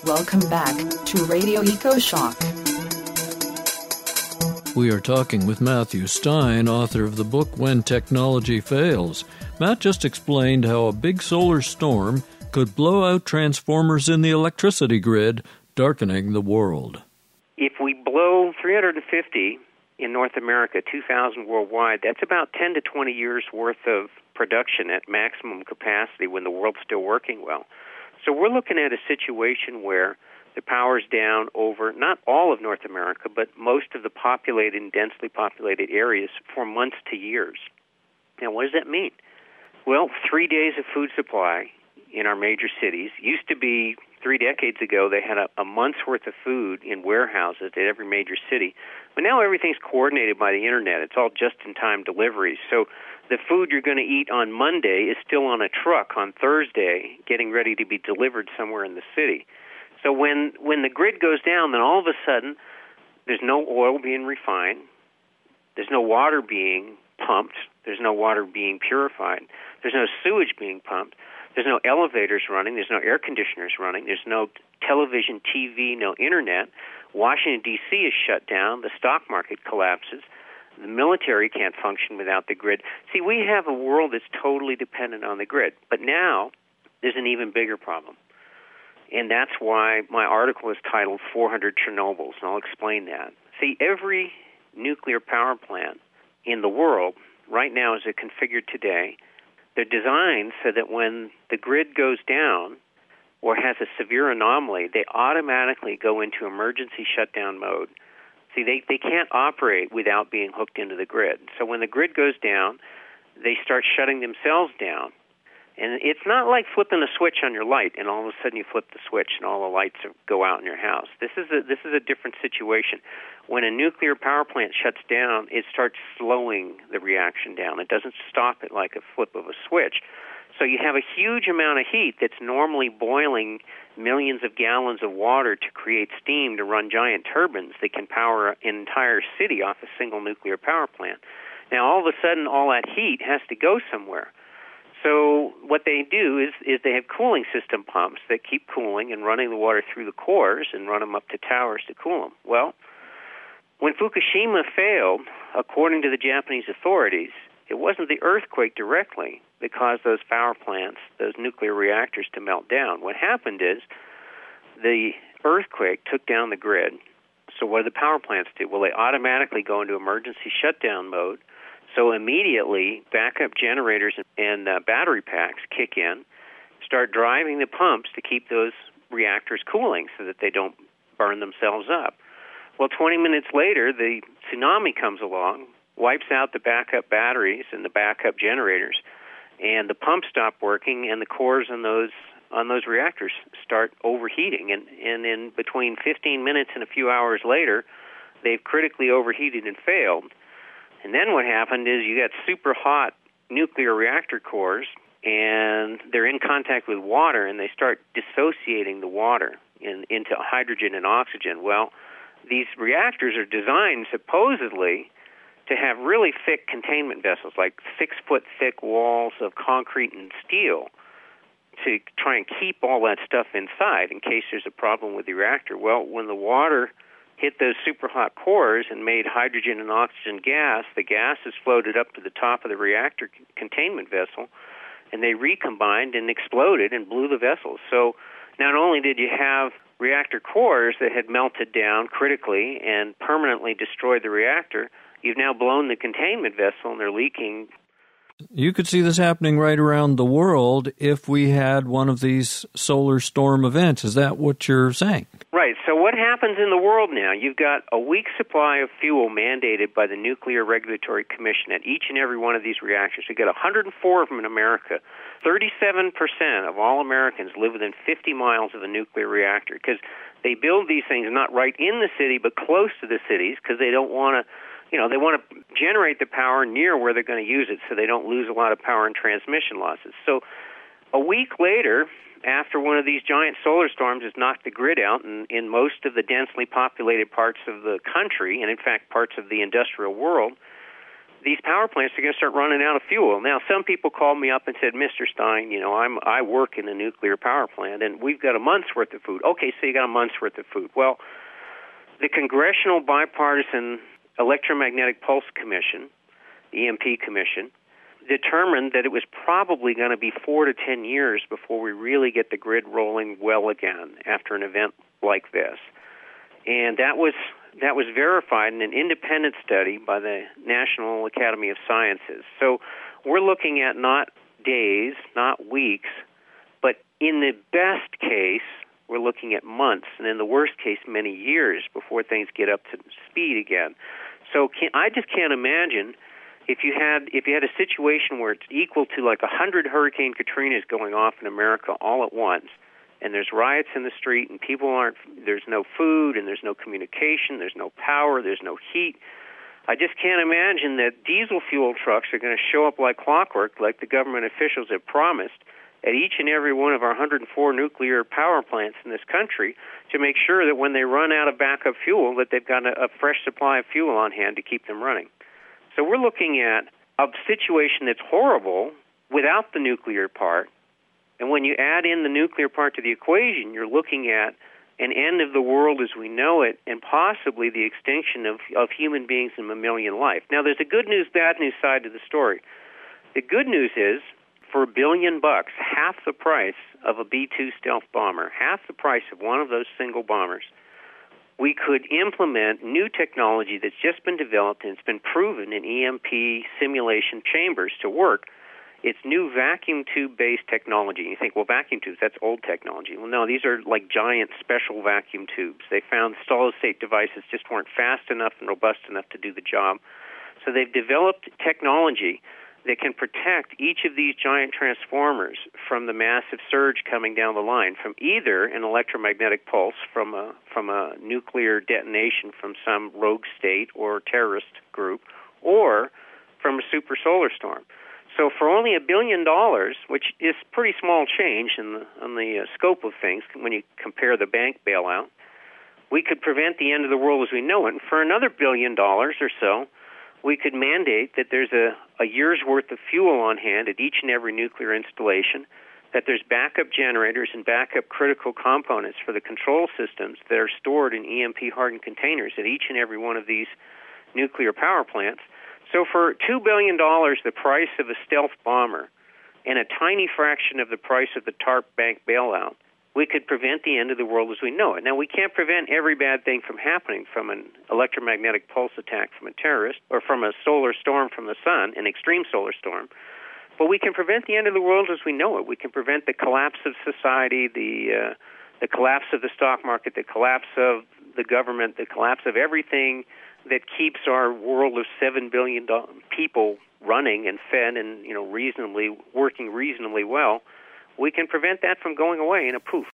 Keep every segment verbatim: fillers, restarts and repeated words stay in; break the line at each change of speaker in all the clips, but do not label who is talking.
Welcome back to Radio EcoShock.
We are talking with Matthew Stein, author of the book When Technology Fails. Matt just explained how a big solar storm could blow out transformers in the electricity grid, darkening the world.
If we blow three hundred fifty in North America, two thousand worldwide, that's about ten to twenty years worth of production at maximum capacity when the world's still working well. So we're looking at a situation where the power's down over not all of North America, but most of the populated and densely populated areas for months to years. Now, what does that mean? Well, three days of food supply in our major cities. Used to be, three decades ago, they had a, a month's worth of food in warehouses at every major city. But now everything's coordinated by the Internet. It's all just-in-time deliveries. So the food you're going to eat on Monday is still on a truck on Thursday, getting ready to be delivered somewhere in the city. So when, when the grid goes down, then all of a sudden there's no oil being refined, there's no water being pumped, there's no water being purified, there's no sewage being pumped, there's no elevators running, there's no air conditioners running, there's no television, T V, no Internet. Washington, D C is shut down, the stock market collapses, the military can't function without the grid. See, we have a world that's totally dependent on the grid. But now there's an even bigger problem. And that's why my article is titled four hundred Chernobyls, and I'll explain that. See, every nuclear power plant in the world right now, as they're configured today, they're designed so that when the grid goes down or has a severe anomaly, they automatically go into emergency shutdown mode. See, they, they can't operate without being hooked into the grid. So when the grid goes down, they start shutting themselves down. And it's not like flipping a switch on your light, and all of a sudden you flip the switch and all the lights go out in your house. This is a, this is a different situation. When a nuclear power plant shuts down, it starts slowing the reaction down. It doesn't stop it like a flip of a switch. So you have a huge amount of heat that's normally boiling millions of gallons of water to create steam to run giant turbines that can power an entire city off a single nuclear power plant. Now, all of a sudden, all that heat has to go somewhere. So what they do is, is they have cooling system pumps that keep cooling and running the water through the cores and run them up to towers to cool them. Well, when Fukushima failed, according to the Japanese authorities, it wasn't the earthquake directly that caused those power plants, those nuclear reactors, to melt down. What happened is the earthquake took down the grid. So what do the power plants do? Well, they automatically go into emergency shutdown mode. So immediately, backup generators and uh, battery packs kick in, start driving the pumps to keep those reactors cooling so that they don't burn themselves up. Well, twenty minutes later, the tsunami comes along, wipes out the backup batteries and the backup generators, and the pumps stop working, and the cores on those on those reactors start overheating. And, and in between fifteen minutes and a few hours later, they've critically overheated and failed. And then what happened is you got super hot nuclear reactor cores, and they're in contact with water, and they start dissociating the water in, into hydrogen and oxygen. Well, these reactors are designed supposedly to have really thick containment vessels, like six-foot thick walls of concrete and steel, to try and keep all that stuff inside in case there's a problem with the reactor. Well, when the water hit those super hot cores and made hydrogen and oxygen gas, the gases floated up to the top of the reactor containment vessel, and they recombined and exploded and blew the vessels. So not only did you have reactor cores that had melted down critically and permanently destroyed the reactor, you've now blown the containment vessel and they're leaking.
You could see this happening right around the world if we had one of these solar storm events. Is that what you're saying?
Right. So what happens in the world now? You've got a week's supply of fuel mandated by the Nuclear Regulatory Commission at each and every one of these reactors. We've got one hundred four of them in America. thirty-seven percent of all Americans live within fifty miles of a nuclear reactor because they build these things not right in the city but close to the cities because they don't want to You know, they want to generate the power near where they're going to use it so they don't lose a lot of power and transmission losses. So a week later, after one of these giant solar storms has knocked the grid out in, in most of the densely populated parts of the country, and in fact parts of the industrial world, these power plants are going to start running out of fuel. Now, some people called me up and said, Mister Stein, you know, I'm I work in a nuclear power plant, and we've got a month's worth of food. Okay, so you got a month's worth of food. Well, the Congressional Bipartisan Electromagnetic Pulse Commission, the E M P Commission, determined that it was probably going to be four to ten years before we really get the grid rolling well again after an event like this. And that was that was verified in an independent study by the National Academy of Sciences. So we're looking at not days, not weeks, but in the best case, we're looking at months, and in the worst case, many years before things get up to speed again. So can, I just can't imagine if you had if you had a situation where it's equal to like a hundred Hurricane Katrinas going off in America all at once, and there's riots in the street, and people aren't, there's no food, and there's no communication, there's no power, there's no heat. I just can't imagine that diesel fuel trucks are going to show up like clockwork, like the government officials have promised, at each and every one of our one hundred four nuclear power plants in this country to make sure that when they run out of backup fuel, that they've got a, a fresh supply of fuel on hand to keep them running. So we're looking at a situation that's horrible without the nuclear part. And when you add in the nuclear part to the equation, you're looking at an end of the world as we know it and possibly the extinction of, of human beings and mammalian life. Now, there's a good news, bad news side to the story. The good news is, for a billion bucks, half the price of a B two stealth bomber, half the price of one of those single bombers, we could implement new technology that's just been developed and it's been proven in E M P simulation chambers to work. It's new vacuum tube-based technology. You think, well, vacuum tubes, that's old technology. Well, no, these are like giant special vacuum tubes. They found solid-state devices just weren't fast enough and robust enough to do the job. So they've developed technology that can protect each of these giant transformers from the massive surge coming down the line, from either an electromagnetic pulse from a from a nuclear detonation from some rogue state or terrorist group, or from a super solar storm. So for only a billion dollars, which is pretty small change in the, in the uh, scope of things when you compare the bank bailout, we could prevent the end of the world as we know it. And for another billion dollars or so, we could mandate that there's a, a year's worth of fuel on hand at each and every nuclear installation, that there's backup generators and backup critical components for the control systems that are stored in E M P-hardened containers at each and every one of these nuclear power plants. So for two billion dollars, the price of a stealth bomber, and a tiny fraction of the price of the TARP bank bailout, we could prevent the end of the world as we know it. Now, we can't prevent every bad thing from happening, from an electromagnetic pulse attack from a terrorist or from a solar storm from the sun, an extreme solar storm. But we can prevent the end of the world as we know it. We can prevent the collapse of society, the uh, the collapse of the stock market, the collapse of the government, the collapse of everything that keeps our world of seven billion people running and fed and, you know, reasonably, working reasonably well. We can prevent that from going away in a poof.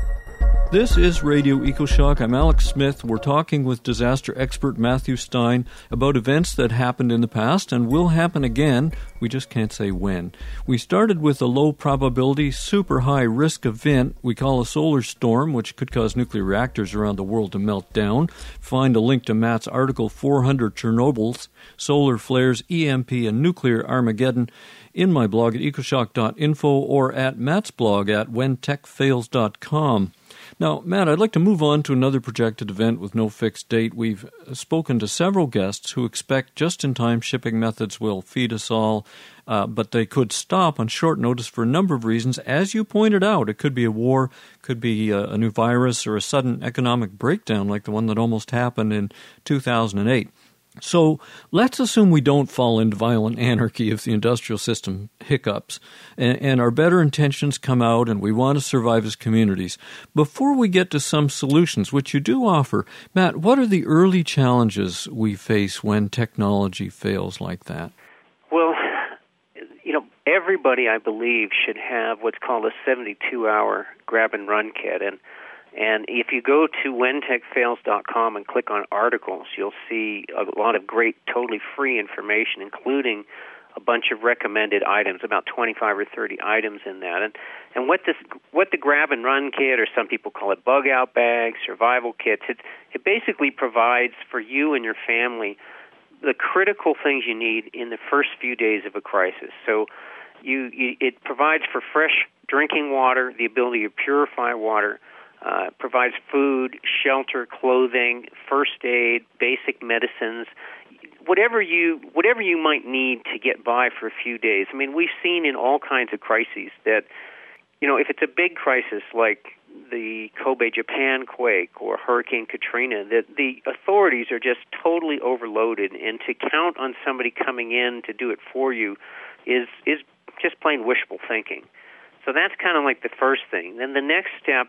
This is Radio EcoShock. I'm Alex Smith. We're talking with disaster expert Matthew Stein about events that happened in the past and will happen again. We just can't say when. We started with a low probability, super high risk event we call a solar storm, which could cause nuclear reactors around the world to melt down. Find a link to Matt's article, four hundred Chernobyls, Solar Flares, E M P, and Nuclear Armageddon in my blog at ecoshock dot info or at Matt's blog at when tech fails dot com. Now, Matt, I'd like to move on to another projected event with no fixed date. We've spoken to several guests who expect just-in-time shipping methods will feed us all, uh, but they could stop on short notice for a number of reasons. As you pointed out, it could be a war, could be a, a new virus, or a sudden economic breakdown like the one that almost happened in two thousand eight. So let's assume we don't fall into violent anarchy if the industrial system hiccups and, and our better intentions come out and we want to survive as communities. Before we get to some solutions, which you do offer, Matt, what are the early challenges we face when technology fails like that?
Well, you know, everybody, I believe, should have what's called a seventy-two hour grab-and-run kit. And And if you go to when tech fails dot com and click on articles, you'll see a lot of great, totally free information, including a bunch of recommended items, about twenty-five or thirty items in that. And and what this, what the grab-and-run kit, or some people call it bug-out bags, survival kits, it, it basically provides for you and your family the critical things you need in the first few days of a crisis. So you, you it provides for fresh drinking water, the ability to purify water, uh, provides food, shelter, clothing, first aid, basic medicines, whatever you whatever you might need to get by for a few days. I mean, we've seen in all kinds of crises that, you know, if it's a big crisis like the Kobe, Japan quake or Hurricane Katrina, that the authorities are just totally overloaded, and to count on somebody coming in to do it for you is is just plain wishful thinking. So that's kind of like the first thing. Then the next step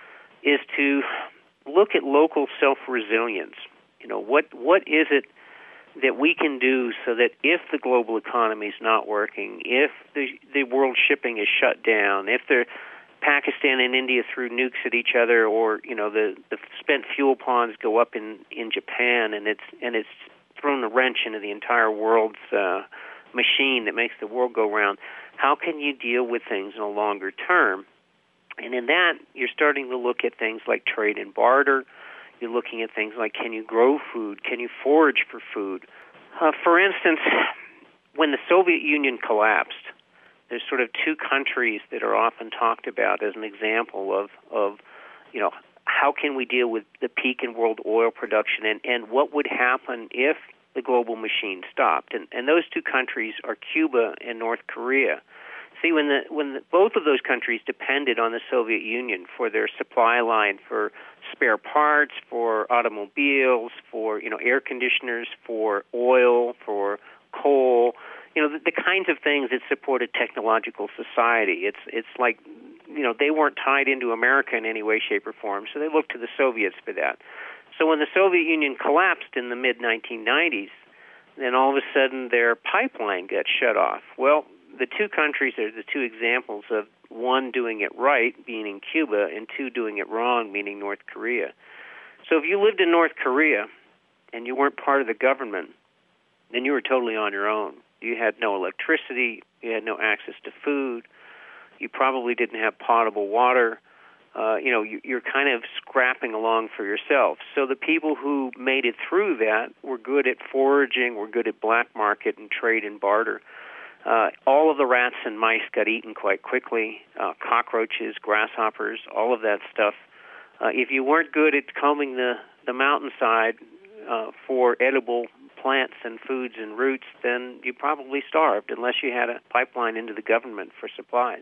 is to look at local self-resilience. You know, what what is it that we can do so that if the global economy is not working, if the the world shipping is shut down, if the Pakistan and India threw nukes at each other, or you know the, the spent fuel ponds go up in, in Japan, and it's and it's thrown a wrench into the entire world's uh, machine that makes the world go round. How can you deal with things in a longer term? And in that, you're starting to look at things like trade and barter. You're looking at things like, can you grow food? Can you forage for food? Uh, for instance, when the Soviet Union collapsed, there's sort of two countries that are often talked about as an example of, of you know, how can we deal with the peak in world oil production, and, and what would happen if the global machine stopped. And, and those two countries are Cuba and North Korea. See, when the when the, both of those countries depended on the Soviet Union for their supply line for spare parts, for automobiles, for you know air conditioners, for oil, for coal, you know the, the kinds of things that supported technological society. It's it's like you know they weren't tied into America in any way, shape, or form, so they looked to the Soviets for that. So when the Soviet Union collapsed in the mid nineteen nineties, then all of a sudden their pipeline got shut off. Well, the two countries are the two examples of one doing it right, meaning Cuba, and two doing it wrong, meaning North Korea. So if you lived in North Korea and you weren't part of the government, then you were totally on your own. You had no electricity, you had no access to food, you probably didn't have potable water. Uh, you know, you, you're kind of scrapping along for yourself. So the people who made it through that were good at foraging, were good at black market and trade and barter. Uh, all of the rats and mice got eaten quite quickly, uh, cockroaches, grasshoppers, all of that stuff. Uh, if you weren't good at combing the, the mountainside uh, for edible plants and foods and roots, then you probably starved unless you had a pipeline into the government for supplies.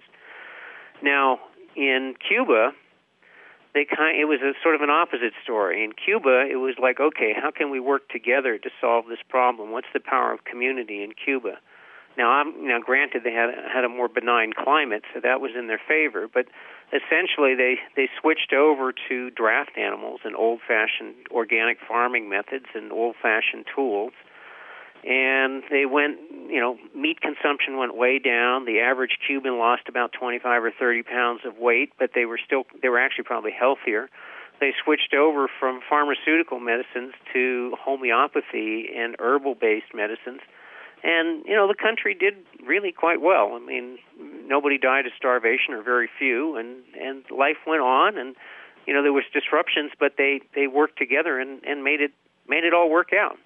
Now, in Cuba, they kind it was a sort of an opposite story. In Cuba, it was like, okay, how can we work together to solve this problem? What's the power of community in Cuba? Now, I'm, now, granted, they had had a more benign climate, so that was in their favor. But essentially, they, they switched over to draft animals and old-fashioned organic farming methods and old-fashioned tools. And they went, you know, meat consumption went way down. The average Cuban lost about twenty-five or thirty pounds of weight, but they were still they were actually probably healthier. They switched over from pharmaceutical medicines to homeopathy and herbal-based medicines. And, you know, the country did really quite well. I mean, nobody died of starvation, or very few, and, and life went on, and, you know, there was disruptions, but they, they worked together and, and made it made it all work out.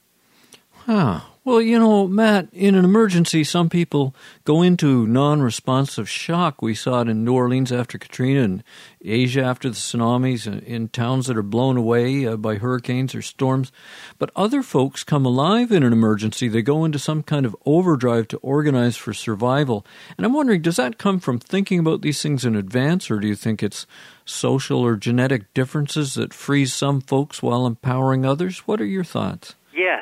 Huh. Well, you know, Matt, in an emergency, some people go into non-responsive shock. We saw it in New Orleans after Katrina, and Asia after the tsunamis, in towns that are blown away uh, by hurricanes or storms. But other folks come alive in an emergency. They go into some kind of overdrive to organize for survival. And I'm wondering, does that come from thinking about these things in advance, or do you think it's social or genetic differences that freeze some folks while empowering others? What are your thoughts?
Yes.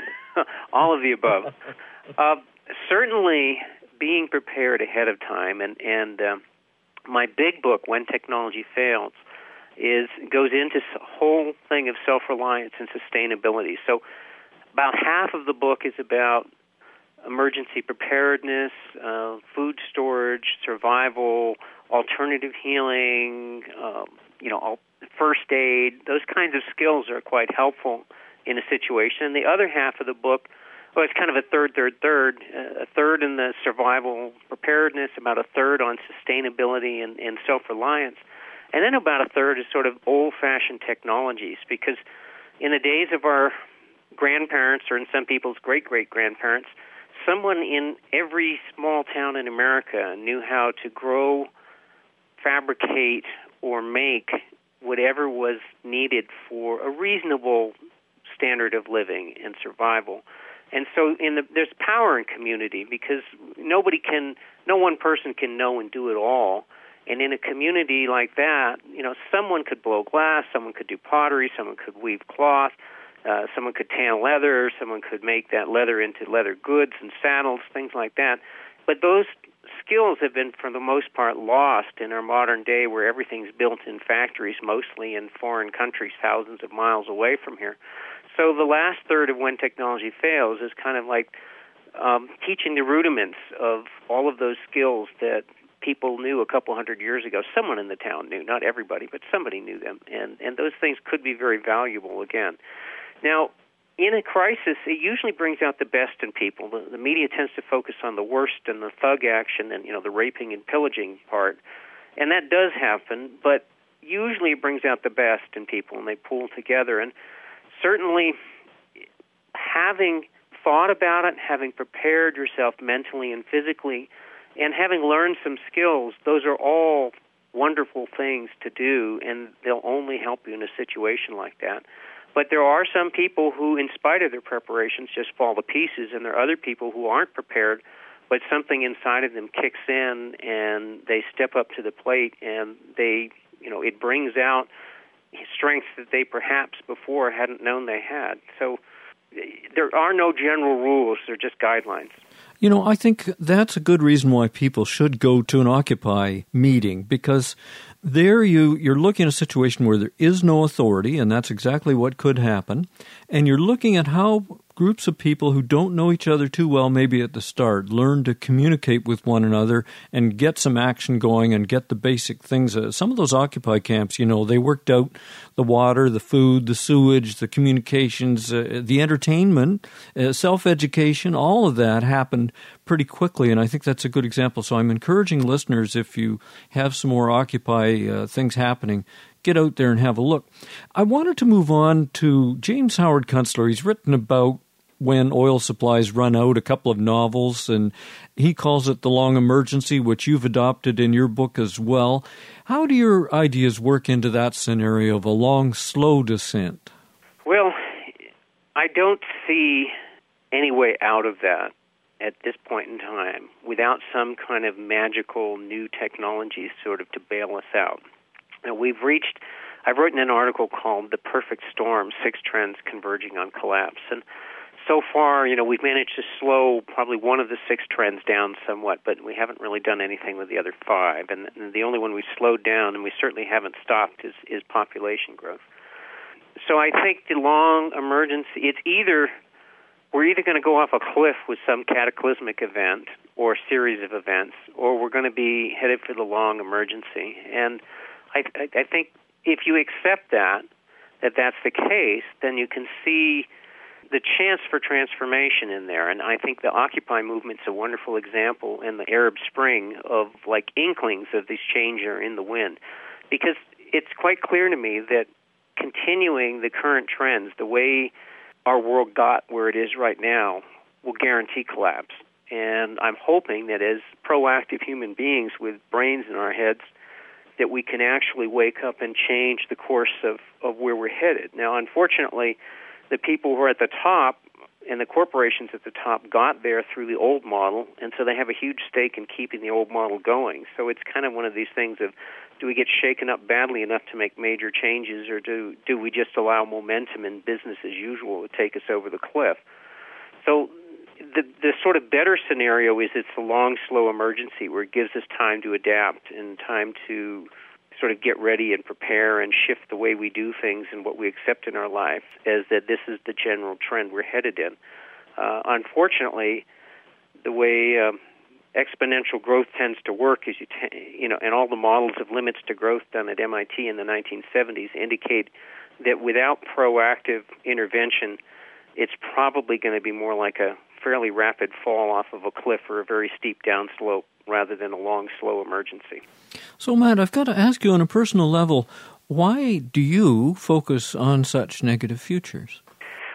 All of the above. Uh, certainly, being prepared ahead of time, and and uh, my big book, When Technology Fails, is goes into this whole thing of self-reliance and sustainability. So, about half of the book is about emergency preparedness, uh, food storage, survival, alternative healing, um, you know, first aid. Those kinds of skills are quite helpful in a situation. And the other half of the book, well, it's kind of a third, third, third. Uh, a third in the survival preparedness, about a third on sustainability and, and self-reliance, and then about a third is sort of old-fashioned technologies. Because in the days of our grandparents, or in some people's great-great-grandparents, someone in every small town in America knew how to grow, fabricate, or make whatever was needed for a reasonable standard of living and survival. And so in the, there's power in community, because nobody can, no one person can know and do it all. And in a community like that, you know, someone could blow glass, someone could do pottery, someone could weave cloth, uh, someone could tan leather, someone could make that leather into leather goods and saddles, things like that. But those skills have been, for the most part, lost in our modern day, where everything's built in factories, mostly in foreign countries, thousands of miles away from here. So the last third of When Technology Fails is kind of like um, teaching the rudiments of all of those skills that people knew a couple hundred years ago. Someone in the town knew, not everybody, but somebody knew them. And, and those things could be very valuable again. Now, in a crisis, it usually brings out the best in people. The, the media tends to focus on the worst and the thug action and, you know, the raping and pillaging part. And that does happen, but usually it brings out the best in people, and they pull together. And certainly having thought about it, having prepared yourself mentally and physically, and having learned some skills, those are all wonderful things to do, and they'll only help you in a situation like that. But there are some people who, in spite of their preparations, just fall to pieces, and there are other people who aren't prepared, but something inside of them kicks in, and they step up to the plate, and they, you know, it brings out strengths that they perhaps before hadn't known they had. So there are no general rules; they're just guidelines.
You know, I think that's a good reason why people should go to an Occupy meeting, because there you, you're looking at a situation where there is no authority, and that's exactly what could happen, and you're looking at how groups of people who don't know each other too well, maybe at the start, learn to communicate with one another and get some action going and get the basic things. Uh, some of those Occupy camps, you know, they worked out the water, the food, the sewage, the communications, uh, the entertainment, uh, self-education, all of that happened pretty quickly, and I think that's a good example. So I'm encouraging listeners, if you have some more Occupy uh, things happening, get out there and have a look. I wanted to move on to James Howard Kunstler. He's written about when oil supplies run out, a couple of novels, and he calls it The Long Emergency, which you've adopted in your book as well. How do your ideas work into that scenario of a long, slow descent?
Well, I don't see any way out of that at this point in time without some kind of magical new technology sort of to bail us out. Now, we've reached, I've written an article called The Perfect Storm, Six Trends Converging on Collapse. And so far, you know, we've managed to slow probably one of the six trends down somewhat, but we haven't really done anything with the other five. And the only one we've slowed down, and we certainly haven't stopped, is, is population growth. So I think the long emergency, it's either, we're either going to go off a cliff with some cataclysmic event or series of events, or we're going to be headed for the long emergency. And I, I, I think if you accept that, that that's the case, then you can see the chance for transformation in there. And I think the Occupy movement's a wonderful example in the Arab Spring of like inklings of this change are in the wind. Because it's quite clear to me that continuing the current trends, the way our world got where it is right now, will guarantee collapse. And I'm hoping that as proactive human beings with brains in our heads, that we can actually wake up and change the course of, of where we're headed. Now, unfortunately, the people who are at the top and the corporations at the top got there through the old model, and so they have a huge stake in keeping the old model going. So it's kind of one of these things of, do we get shaken up badly enough to make major changes, or do, do we just allow momentum and business as usual to take us over the cliff? So the, the sort of better scenario is it's a long, slow emergency where it gives us time to adapt and time to sort of get ready and prepare and shift the way we do things and what we accept in our life, as that this is the general trend we're headed in. Uh, unfortunately, the way um, exponential growth tends to work is, you, t- you know, and all the models of limits to growth done at M I T in the nineteen seventies indicate that without proactive intervention, it's probably going to be more like a fairly rapid fall off of a cliff or a very steep downslope rather than a long, slow emergency.
So, Matt, I've got to ask you on a personal level, why do you focus on such negative futures?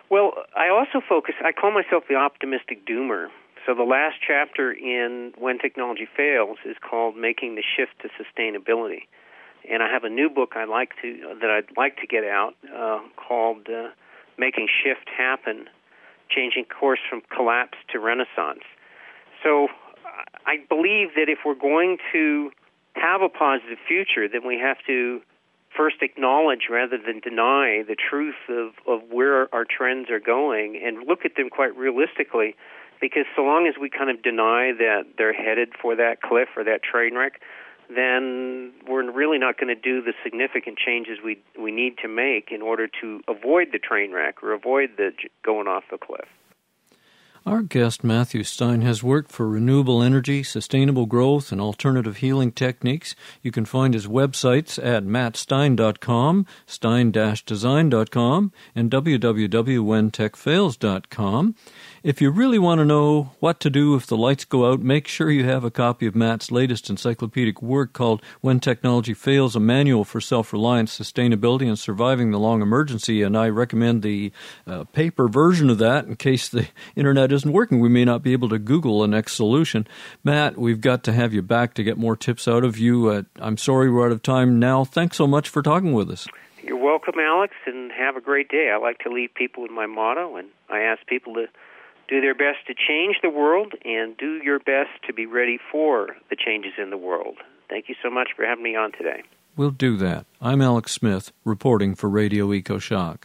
Well, I also focus, I call myself the optimistic doomer. So the last chapter in When Technology Fails is called Making the Shift to Sustainability. And I have a new book I like to that I'd like to get out uh, called uh, Making Shift Happen, Changing Course from Collapse to Renaissance. So I believe that if we're going to have a positive future, then we have to first acknowledge rather than deny the truth of, of where our trends are going and look at them quite realistically, because so long as we kind of deny that they're headed for that cliff or that train wreck, then we're really not going to do the significant changes we we need to make in order to avoid the train wreck or avoid the going off the cliff.
Our guest, Matthew Stein, has worked for renewable energy, sustainable growth, and alternative healing techniques. You can find his websites at matt stein dot com, stein dash design dot com, and w w w dot when tech fails dot com. If you really want to know what to do if the lights go out, make sure you have a copy of Matt's latest encyclopedic work called When Technology Fails, a Manual for Self-Reliance, Sustainability, and Surviving the Long Emergency. And I recommend the uh, paper version of that in case the internet isn't working. We may not be able to Google the next solution. Matt, we've got to have you back to get more tips out of you. Uh, I'm sorry we're out of time now. Thanks so much for talking with us.
You're welcome, Alex, and have a great day. I like to leave people with my motto, and I ask people to do their best to change the world and do your best to be ready for the changes in the world. Thank you so much for having me on today.
We'll do that. I'm Alex Smith, reporting for Radio EcoShock.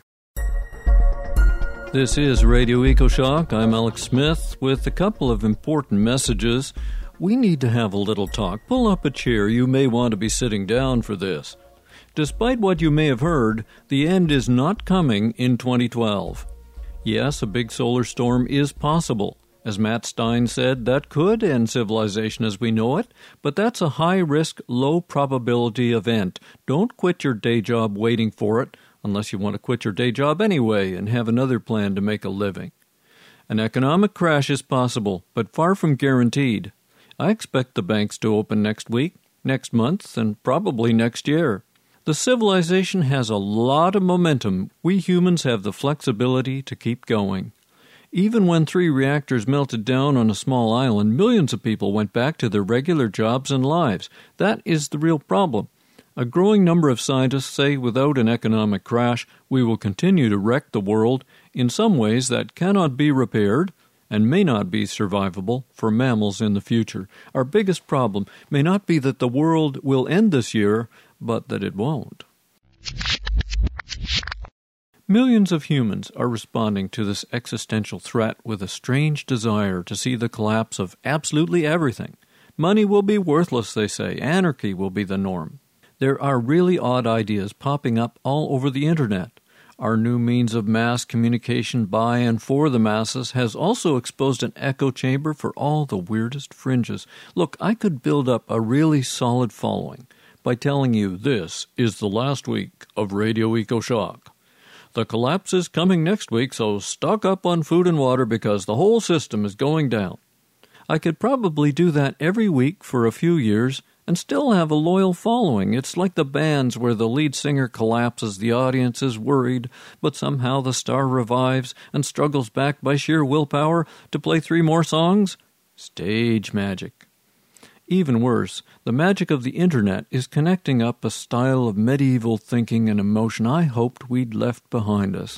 This is Radio EcoShock. I'm Alex Smith with a couple of important messages. We need to have a little talk. Pull up a chair. You may want to be sitting down for this. Despite what you may have heard, the end is not coming in twenty twelve. Yes, a big solar storm is possible. As Matt Stein said, that could end civilization as we know it, but that's a high-risk, low-probability event. Don't quit your day job waiting for it, unless you want to quit your day job anyway and have another plan to make a living. An economic crash is possible, but far from guaranteed. I expect the banks to open next week, next month, and probably next year. The civilization has a lot of momentum. We humans have the flexibility to keep going. Even when three reactors melted down on a small island, millions of people went back to their regular jobs and lives. That is the real problem. A growing number of scientists say without an economic crash, we will continue to wreck the world in some ways that cannot be repaired and may not be survivable for mammals in the future. Our biggest problem may not be that the world will end this year, but that it won't. Millions of humans are responding to this existential threat with a strange desire to see the collapse of absolutely everything. Money will be worthless, they say. Anarchy will be the norm. There are really odd ideas popping up all over the internet. Our new means of mass communication by and for the masses has also exposed an echo chamber for all the weirdest fringes. Look, I could build up a really solid following by telling you this is the last week of Radio EcoShock. The collapse is coming next week, so stock up on food and water because the whole system is going down. I could probably do that every week for a few years and still have a loyal following. It's like the bands where the lead singer collapses, the audience is worried, but somehow the star revives and struggles back by sheer willpower to play three more songs. Stage magic. Even worse, the magic of the internet is connecting up a style of medieval thinking and emotion I hoped we'd left behind us.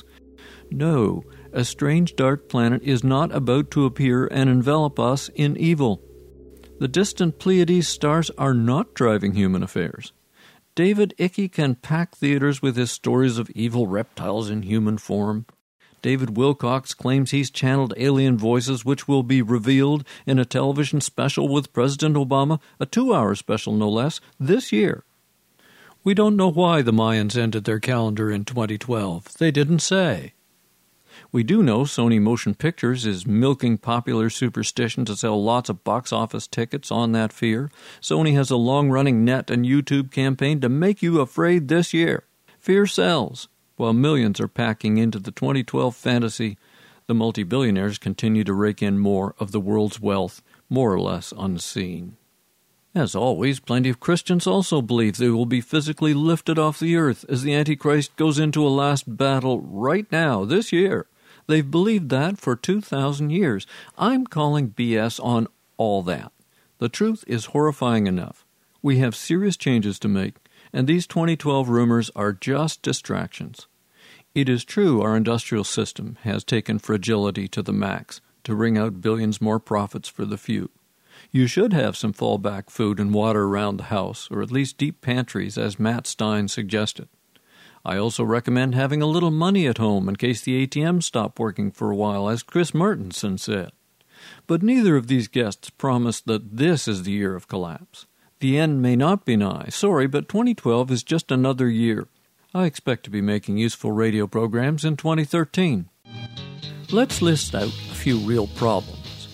No, a strange dark planet is not about to appear and envelop us in evil. The distant Pleiades stars are not driving human affairs. David Icke can pack theaters with his stories of evil reptiles in human form. David Wilcox claims he's channeled alien voices which will be revealed in a television special with President Obama, a two-hour special no less, this year. We don't know why the Mayans ended their calendar in twenty twelve. They didn't say. We do know Sony Motion Pictures is milking popular superstition to sell lots of box office tickets on that fear. Sony has a long-running net and YouTube campaign to make you afraid this year. Fear sells. While millions are packing into the twenty twelve fantasy, the multi-billionaires continue to rake in more of the world's wealth, more or less unseen. As always, plenty of Christians also believe they will be physically lifted off the earth as the Antichrist goes into a last battle right now, this year. They've believed that for two thousand years. I'm calling B S on all that. The truth is horrifying enough. We have serious changes to make, and these twenty twelve rumors are just distractions. It is true our industrial system has taken fragility to the max to wring out billions more profits for the few. You should have some fallback food and water around the house, or at least deep pantries, as Matt Stein suggested. I also recommend having a little money at home in case the A T Ms stop working for a while, as Chris Martenson said. But neither of these guests promised that this is the year of collapse. The end may not be nigh. Sorry, but twenty twelve is just another year. I expect to be making useful radio programs in twenty thirteen. Let's list out a few real problems.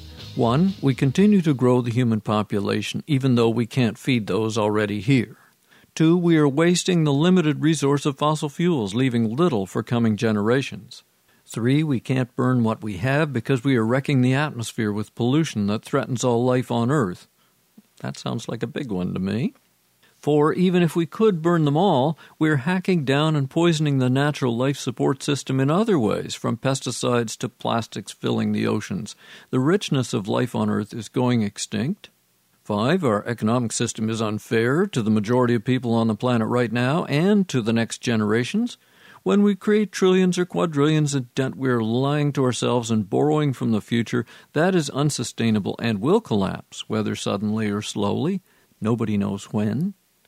One, we continue to grow the human population even though we can't feed those already here. Two, we are wasting the limited resource of fossil fuels, leaving little for coming generations. Three, we can't burn what we have because we are wrecking the atmosphere with pollution that threatens all life on Earth. That sounds like a big one to me. Four, even if we could burn them all, we're hacking down and poisoning the natural life support system in other ways, from pesticides to plastics filling the oceans. The richness of life on Earth is going extinct. Five, our economic system is unfair to the majority of people on the planet right now and to the next generations. When we create trillions or quadrillions of debt, we're lying to ourselves and borrowing from the future. That is unsustainable and will collapse, whether suddenly or slowly. Nobody knows when.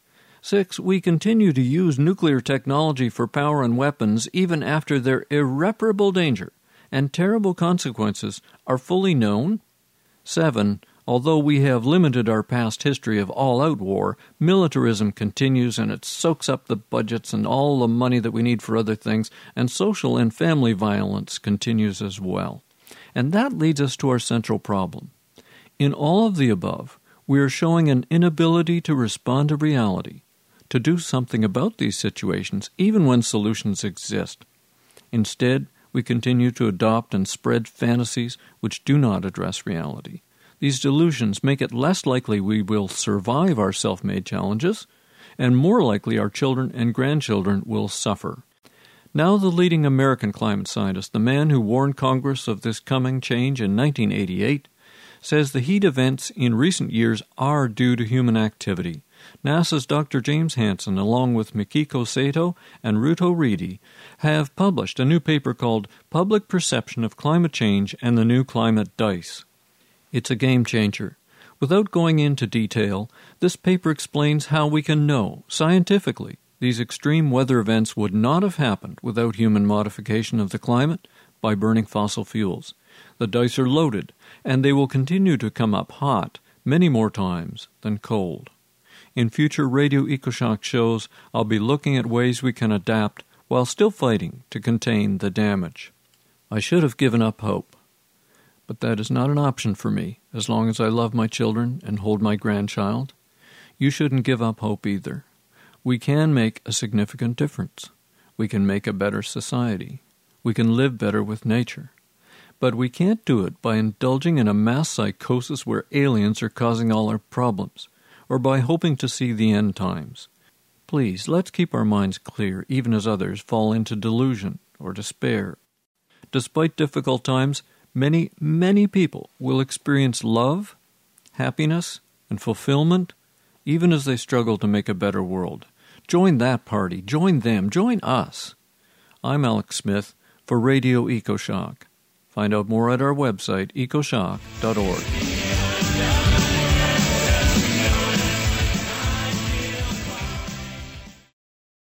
Six, we continue to use nuclear technology for power and weapons even after their irreparable danger and terrible consequences are fully known. Seven, although we have limited our past history of all-out war, militarism continues and it soaks up the budgets and all the money that we need for other things, and social and family violence continues as well. And that leads us to our central problem. In all of the above, we are showing an inability to respond to reality, to do something about these situations, even when solutions exist. Instead, we continue to adopt and spread fantasies which do not address reality. These delusions make it less likely we will survive our self-made challenges, and more likely our children and grandchildren will suffer. Now the leading American climate scientist, the man who warned Congress of this coming change in nineteen eighty-eight, says the heat events in recent years are due to human activity. NASA's Doctor James Hansen, along with Mikiko Sato and Ruto Reedy, have published a new paper called Public Perception of Climate Change and the New Climate Dice. It's a game changer. Without going into detail, this paper explains how we can know, scientifically, these extreme weather events would not have happened without human modification of the climate by burning fossil fuels. The dice are loaded, and they will continue to come up hot many more times than cold. In future Radio EcoShock shows, I'll be looking at ways we can adapt while still fighting to contain the damage. I should have given up hope, but that is not an option for me as long as I love my children and hold my grandchild. You shouldn't give up hope either. We can make a significant difference. We can make a better society. We can live better with nature. But we can't do it by indulging in a mass psychosis where aliens are causing all our problems, or by hoping to see the end times. Please, let's keep our minds clear, even as others fall into delusion or despair. Despite difficult times, many, many people will experience love, happiness, and fulfillment, even as they struggle to make a better world. Join that party. Join them. Join us. I'm Alex Smith for Radio EcoShock. Find out more at our website, ecoshock dot org.